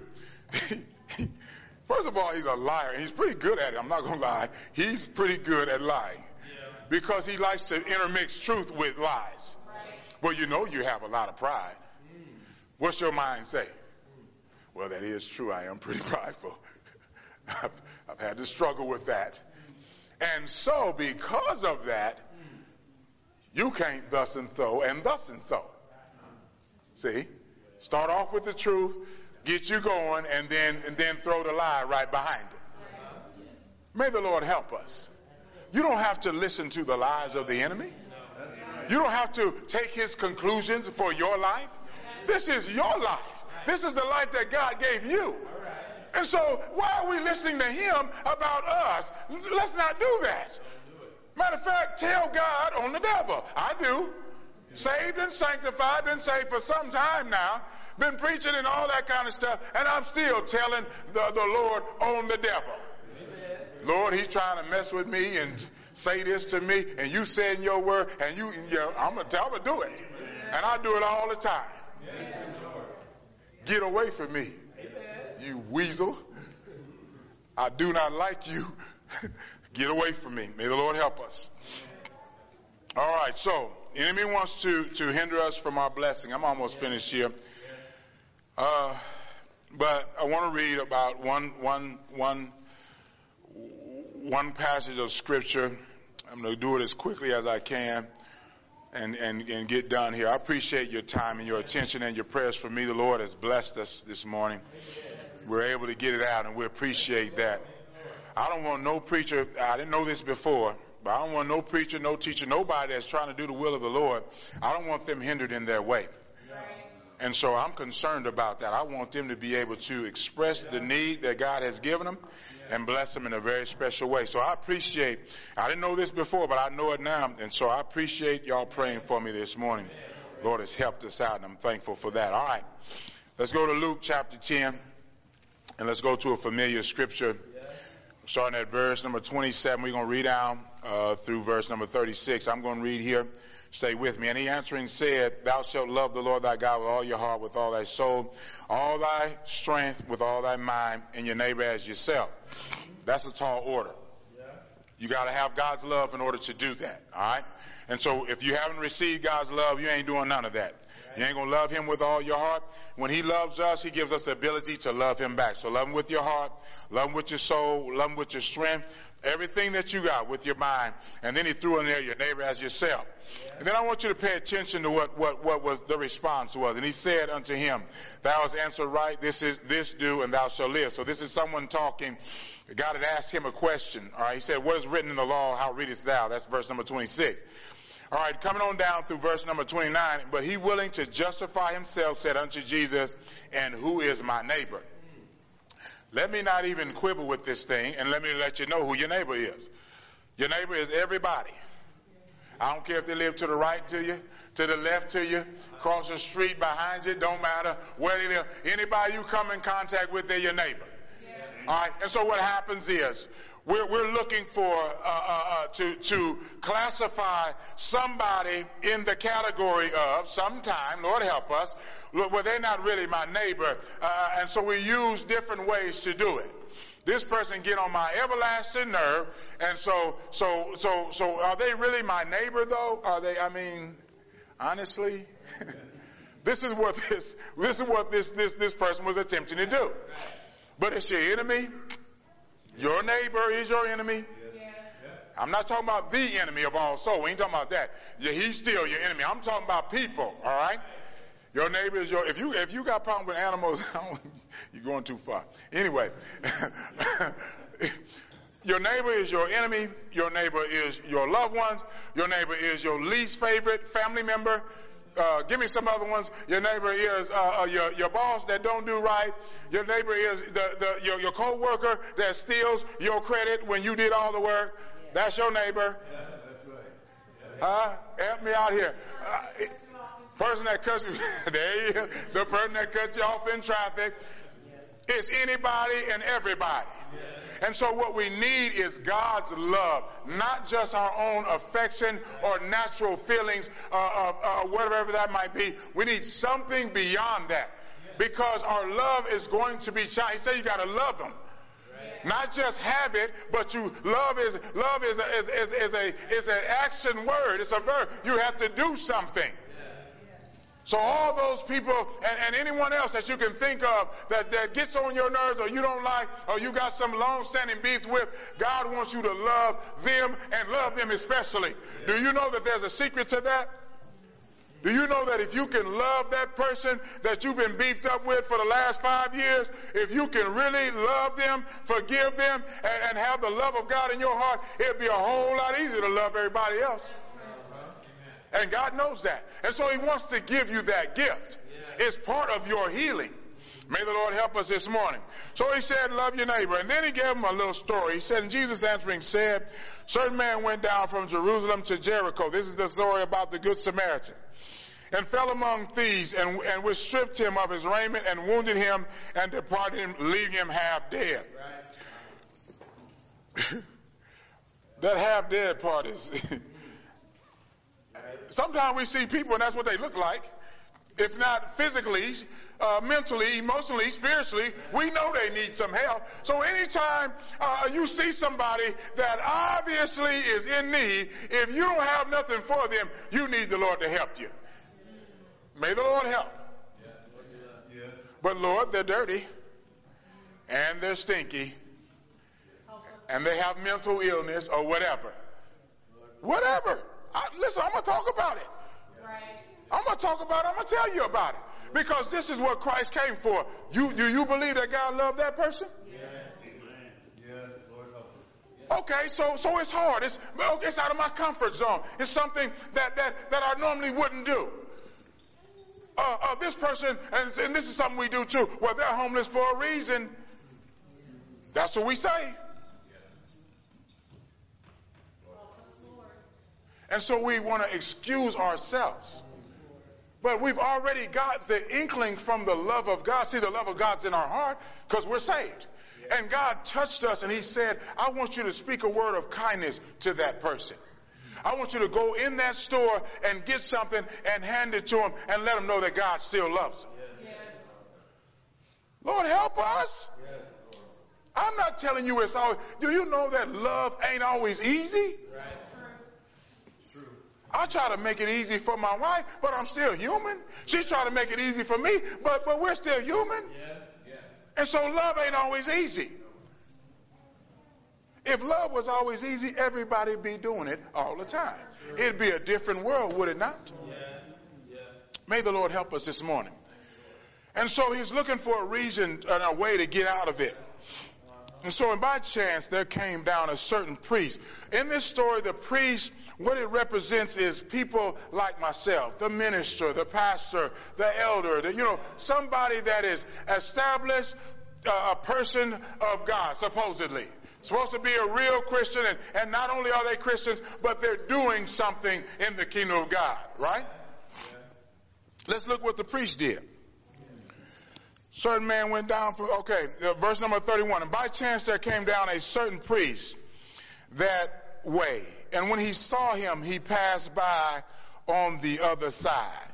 First of all, he's a liar. He's pretty good at it. I'm not going to lie. He's pretty good at lying. Because he likes to intermix truth with lies. Well, you know you have a lot of pride. What's your mind say? Well, that is true. I am pretty prideful. I've had to struggle with that. And so, because of that, you can't thus and so and thus and so. See? Start off with the truth. Get you going, and then throw the lie right behind it. May the Lord help us. You don't have to listen to the lies of the enemy. You don't have to take his conclusions for your life. This is your life. This is the life that God gave you. And so why are we listening to him about us? Let's not do that. Matter of fact, tell God on the devil. I do. Saved and sanctified, been saved for some time now. Been preaching and all that kind of stuff, and I'm still telling the Lord on the devil. Amen. Lord, he's trying to mess with me and say this to me, and you said in your word, and I'm going to do it. And I do it all the time. Amen. Get away from me, you weasel. I do not like you. Get away from me. May the Lord help us. All right, so the enemy wants to hinder us from our blessing. I'm almost finished here. But I want to read about one passage of scripture. I'm going to do it as quickly as I can and get done here. I appreciate your time and your attention and your prayers for me. The Lord has blessed us this morning. We're able to get it out, and we appreciate that. I don't want no preacher, I didn't know this before, but I don't want no preacher, no teacher, nobody that's trying to do the will of the Lord. I don't want them hindered in their way. And so I'm concerned about that. I want them to be able to express the need that God has given them and bless them in a very special way. So I didn't know this before, but I know it now. And so I appreciate y'all praying for me this morning. Lord has helped us out, and I'm thankful for that. All right. Let's go to Luke chapter 10, and let's go to a familiar scripture. Starting at verse number 27, we're going to read down through verse number 36. I'm going to read here. Stay with me. And he answering said, Thou shalt love the Lord thy God with all your heart, with all thy soul, all thy strength, with all thy mind, and your neighbor as yourself. That's a tall order. You got to have God's love in order to do that. All right? And so if you haven't received God's love, you ain't doing none of that. You ain't going to love him with all your heart. When he loves us, he gives us the ability to love him back. So love him with your heart, love him with your soul, love him with your strength, everything that you got with your mind. And then he threw in there your neighbor as yourself. And then I want you to pay attention to what was the response was. And he said unto him, thou hast answered right, this do, and thou shalt live. So this is someone talking. God had asked him a question. All right, he said, what is written in the law? How readest thou? That's verse number 26. All right, coming on down through verse number 29. But he willing to justify himself said unto Jesus, and who is my neighbor? Let me not even quibble with this thing, and let me let you know who your neighbor is. Your neighbor is everybody. I don't care if they live to the right to you, to the left to you, across the street behind you, don't matter where they live. Anybody you come in contact with, they're your neighbor. All right, and so what happens is, we're looking for to classify somebody in the category of sometime, Lord help us, well, they're not really my neighbor, and so we use different ways to do it. This person get on my everlasting nerve, and so are they really my neighbor though? Are they? I mean, honestly, this is what this person was attempting to do. But it's your enemy. Your neighbor is your enemy. I'm not talking about the enemy of all souls. We ain't talking about that. Yeah, he's still your enemy. I'm talking about people. All right. Your neighbor is your. If you got problem with animals, you're going too far. Anyway, your neighbor is your enemy. Your neighbor is your loved ones. Your neighbor is your least favorite family member. Give me some other ones. Your neighbor is your boss that don't do right. Your neighbor is your co-worker that steals your credit when you did all the work. That's your neighbor. Yeah, that's right. Help me out here. Person that cuts you, there you go. The person that cuts you off in traffic. It's anybody and everybody. And so what we need is God's love, not just our own affection or natural feelings, whatever that might be. We need something beyond that, because our love is going to be challenged. He said you got to love them, not just have it, but love is an action word. It's a verb. You have to do something. So all those people and anyone else that you can think of that gets on your nerves or you don't like or you got some long-standing beefs with, God wants you to love them and love them especially. Do you know that there's a secret to that? Do you know that if you can love that person that you've been beefed up with for the last 5 years, if you can really love them, forgive them, and have the love of God in your heart, it'd be a whole lot easier to love everybody else. And God knows that. And so he wants to give you that gift. It's part of your healing. May the Lord help us this morning. So he said, love your neighbor. And then he gave him a little story. He said, and Jesus answering said, certain man went down from Jerusalem to Jericho. This is the story about the Good Samaritan. And fell among thieves, and which stripped him of his raiment, and wounded him, and departed him, leaving him half dead. Right. That half dead part is... Sometimes we see people and that's what they look like. If not physically, mentally, emotionally, spiritually, we know they need some help. So anytime you see somebody that obviously is in need, if you don't have nothing for them, you need the Lord to help you. May the Lord help. But Lord, they're dirty and they're stinky and they have mental illness or whatever. Whatever. Listen, I'm going to talk about it. Right. I'm going to talk about it. I'm going to tell you about it. Because this is what Christ came for. Do you believe that God loved that person? Yes. Amen. Yes, Lord help us. Okay, so it's hard. It's out of my comfort zone. It's something that I normally wouldn't do. This person, and this is something we do too, well, they're homeless for a reason. That's what we say. And so we want to excuse ourselves. But we've already got the inkling from the love of God. See, the love of God's in our heart because we're saved. And God touched us and he said, I want you to speak a word of kindness to that person. I want you to go in that store and get something and hand it to them and let them know that God still loves them. Yes. Lord, help us. Yes. I'm not telling you it's always. Do you know that love ain't always easy? Right. I try to make it easy for my wife, but I'm still human. She try to make it easy for me, but we're still human. And so love ain't always easy. If love was always easy, everybody'd be doing it all the time. It'd be a different world, would it not? May the Lord help us this morning. And so he's looking for a reason and a way to get out of it. And so, and by chance, there came down a certain priest. In this story, the priest, what it represents is people like myself, the minister, the pastor, the elder, somebody that is established, a person of God, supposedly. Supposed to be a real Christian, and not only are they Christians, but they're doing something in the kingdom of God, right? Let's look what the priest did. Certain man went down verse number 31. And by chance there came down a certain priest that way. And when he saw him, he passed by on the other side.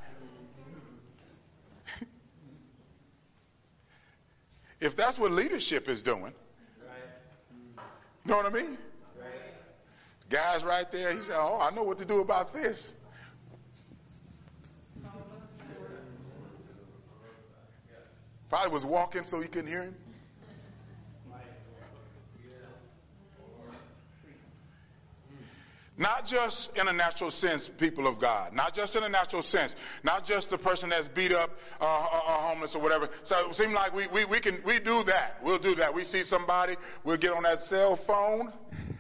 If that's what leadership is doing, you know what I mean? Guy's right there. He said, oh, I know what to do about this. Probably was walking so he couldn't hear him. Not just in a natural sense, people of God. Not just in a natural sense. Not just the person that's beat up or homeless or whatever. So it seems like we do that. We'll do that. We see somebody, we'll get on that cell phone,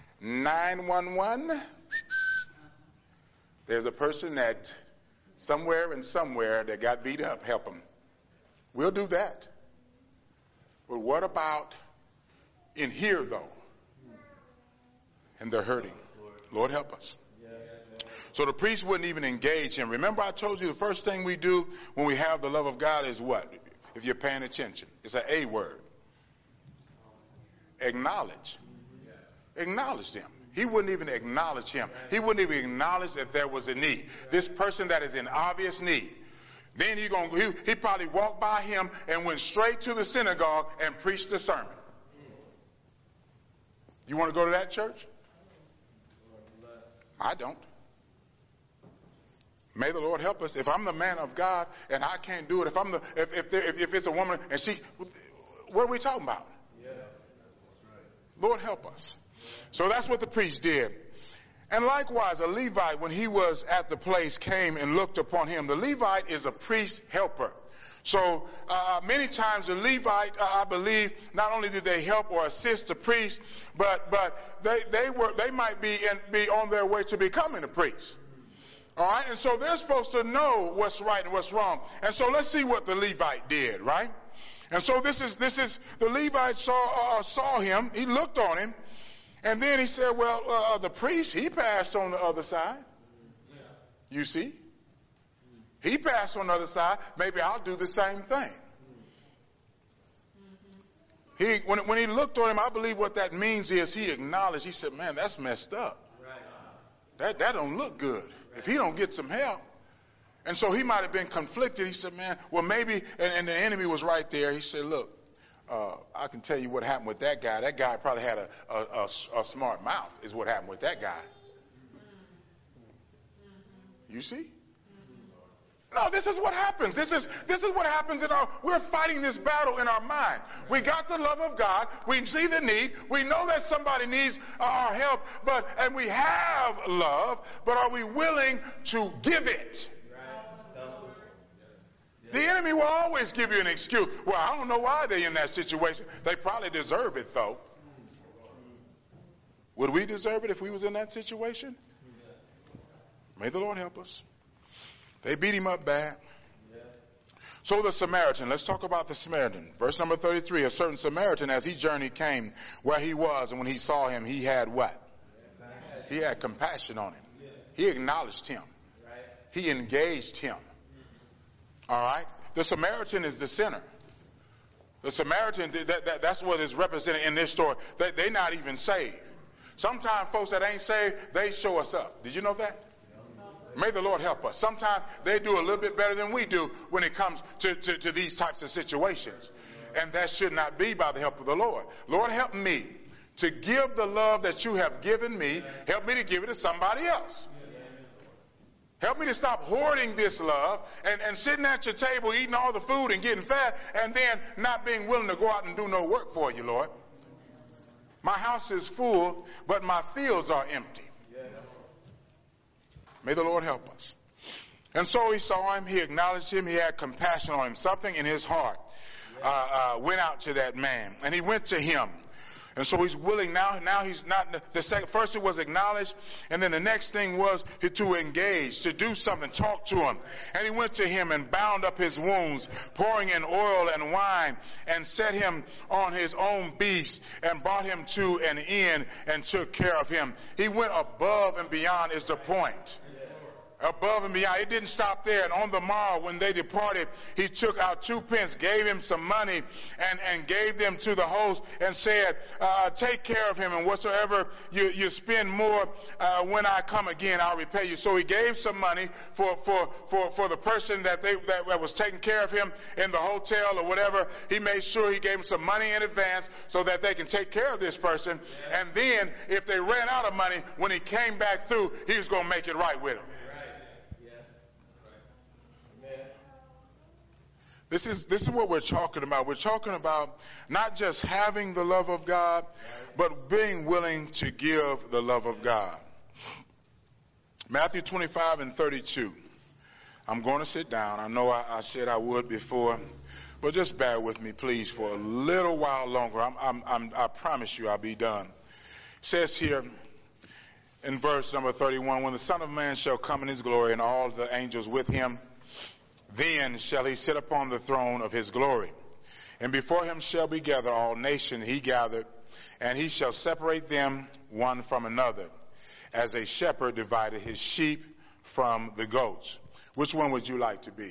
911. There's a person that somewhere that got beat up. Help them. We'll do that. But what about in here, though? And they're hurting. Lord, help us. So the priest wouldn't even engage him. Remember, I told you the first thing we do when we have the love of God is what? If you're paying attention. It's an A word. Acknowledge. Acknowledge them. He wouldn't even acknowledge him. He wouldn't even acknowledge that there was a need. This person that is in obvious need. Then he probably walked by him and went straight to the synagogue and preached the sermon. You want to go to that church? I don't. May the Lord help us. If I'm the man of God and I can't do it, if it's a woman and she, what are we talking about? Lord help us. So that's what the priest did. And likewise, a Levite, when he was at the place, came and looked upon him. The Levite is a priest helper. So many times the Levite, I believe, not only did they help or assist the priest, but they might be on their way to becoming a priest. All right, and so they're supposed to know what's right and what's wrong. And so let's see what the Levite did, right? And so this is the Levite saw him. He looked on him. And then he said, well, the priest, he passed on the other side. You see? He passed on the other side. Maybe I'll do the same thing. When he looked on him, I believe what that means is he acknowledged. He said, man, that's messed up. That don't look good. If he don't get some help. And so he might have been conflicted. He said, man, well, maybe, and the enemy was right there. He said, look, I can tell you what happened with that guy. That guy probably had a smart mouth is what happened with that guy. You see? No, this is what happens. This is what happens we're fighting this battle in our mind. We got the love of God. We see the need. We know that somebody needs our help, and we have love, but are we willing to give it? The enemy will always give you an excuse. Well, I don't know why they're in that situation. They probably deserve it, though. Would we deserve it if we was in that situation? May the Lord help us. They beat him up bad. So the Samaritan, let's talk about the Samaritan. Verse number 33, a certain Samaritan as he journeyed came where he was, and when he saw him, he had what? He had compassion on him. He acknowledged him. He engaged him. All right? The Samaritan is the sinner. The Samaritan, that's what is represented in this story. They're not even saved. Sometimes folks that ain't saved, they show us up. Did you know that? May the Lord help us. Sometimes they do a little bit better than we do when it comes to these types of situations. And that should not be by the help of the Lord. Lord, help me to give the love that you have given me. Help me to give it to somebody else. Help me to stop hoarding this love and sitting at your table eating all the food and getting fat and then not being willing to go out and do no work for you, Lord. My house is full, but my fields are empty. May the Lord help us. And so he saw him, he acknowledged him, he had compassion on him. Something in his heart went out to that man, and he went to him. And so he's willing now he's not, first it was acknowledged, and then the next thing was to engage, to do something, talk to him. And he went to him and bound up his wounds, pouring in oil and wine, and set him on his own beast, and brought him to an inn, and took care of him. He went above and beyond is the point. Above and beyond. It didn't stop there. And on the morrow, when they departed, he took out 2 pence, gave him some money, and gave them to the host, and said, take care of him, and whatsoever you spend more, when I come again, I'll repay you. So he gave some money for the person that was taking care of him in the hotel or whatever. He made sure he gave him some money in advance so that they can take care of this person. And then, if they ran out of money, when he came back through, he was going to make it right with them. This is what we're talking about. We're talking about not just having the love of God, but being willing to give the love of God. Matthew 25:32. I'm going to sit down. I know I said I would before, but just bear with me, please, for a little while longer. I promise you I'll be done. It says here in verse number 31, when the Son of Man shall come in his glory and all the angels with him, then shall he sit upon the throne of his glory. And before him shall be gathered all nations he gathered, and he shall separate them one from another, as a shepherd divided his sheep from the goats. Which one would you like to be?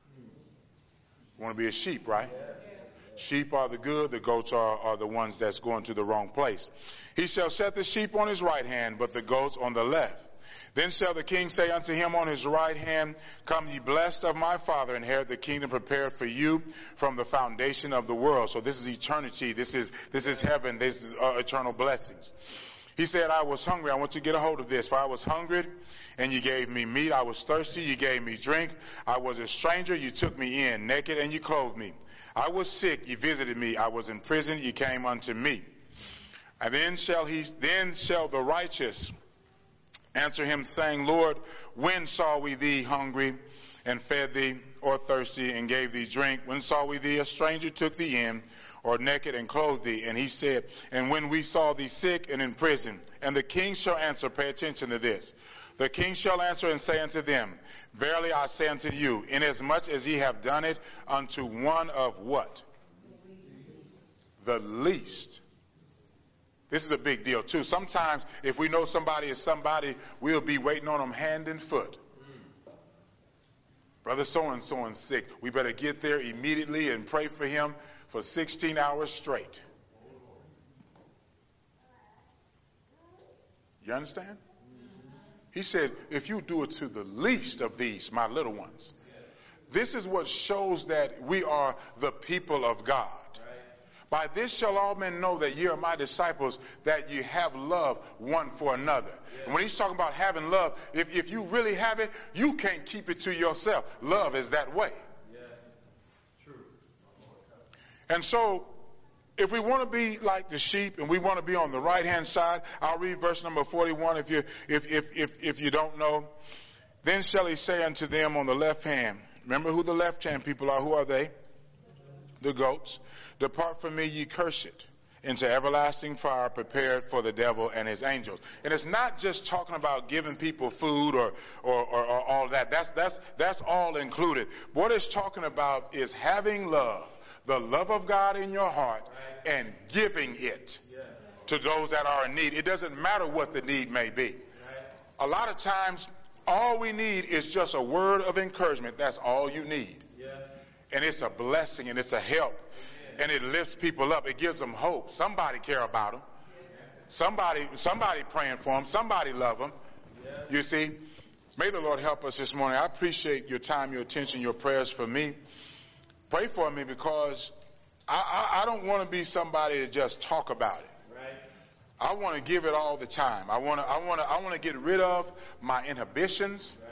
You want to be a sheep, right? Sheep are the good, the goats are the ones that's going to the wrong place. He shall set the sheep on his right hand, but the goats on the left. Then shall the king say unto him on his right hand, come ye blessed of my Father, inherit the kingdom prepared for you from the foundation of the world. So this is eternity. This is heaven. This is eternal blessings. He said, I was hungry. I want you to get a hold of this. For I was hungry, and you gave me meat. I was thirsty. You gave me drink. I was a stranger. You took me in. Naked, and you clothed me. I was sick. You visited me. I was in prison. You came unto me. And then shall the righteous answer him, saying, Lord, when saw we thee hungry and fed thee, or thirsty and gave thee drink? When saw we thee a stranger, took thee in, or naked and clothed thee? And he said, and when we saw thee sick and in prison? And the king shall answer, pay attention to this. The king shall answer and say unto them, verily I say unto you, inasmuch as ye have done it unto one of what? The least. This is a big deal too. Sometimes if we know somebody is somebody, we'll be waiting on them hand and foot. Brother so-and-so is sick. We better get there immediately and pray for him for 16 hours straight. You understand? He said, if you do it to the least of these, my little ones. This is what shows that we are the people of God. By this shall all men know that ye are my disciples, that you have love one for another. And when he's talking about having love, if you really have it, you can't keep it to yourself. Love is that way. True. And so, if we want to be like the sheep and we want to be on the right hand side, I'll read verse number 41 if you don't know. Then shall he say unto them on the left hand, remember who the left hand people are, who are they? The goats. Depart from me, ye cursed, into everlasting fire prepared for the devil and his angels. And it's not just talking about giving people food or all that. That's all included. What it's talking about is having love, the love of God in your heart, and giving it to those that are in need. It doesn't matter what the need may be. A lot of times, all we need is just a word of encouragement. That's all you need. And it's a blessing and it's a help. And it lifts people up. It gives them hope. Somebody care about them. Somebody praying for them. Somebody love them. You see? May the Lord help us this morning. I appreciate your time, your attention, your prayers for me. Pray for me because I don't want to be somebody to just talk about it. I want to give it all the time. I want to get rid of my inhibitions.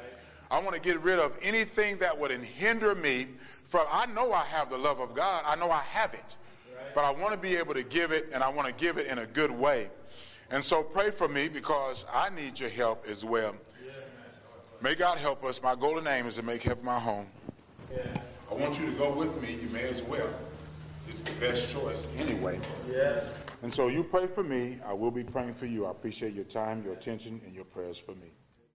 I want to get rid of anything that would hinder me from, I know I have the love of God. I know I have it. But I want to be able to give it, and I want to give it in a good way. And so pray for me, because I need your help as well. May God help us. My golden aim is to make heaven my home. I want you to go with me. You may as well. It's the best choice anyway. And so you pray for me. I will be praying for you. I appreciate your time, your attention, and your prayers for me.